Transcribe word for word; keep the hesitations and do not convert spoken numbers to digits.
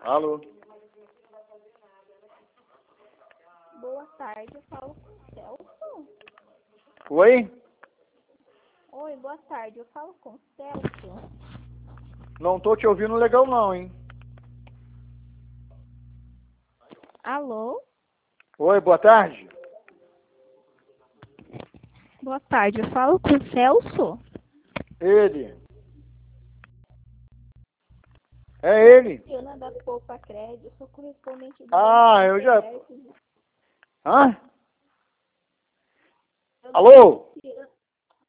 Alô? Boa tarde, eu falo com o Celso. Oi? Oi, boa tarde, eu falo com o Celso. Não tô te ouvindo legal não, hein? Alô? Oi, boa tarde. Boa tarde, eu falo com o Celso. Ele. É ele. Ana da Poupa Crédito, eu sou correspondente do Ah, Banco eu já... Comércio. Hã? Eu Alô? não-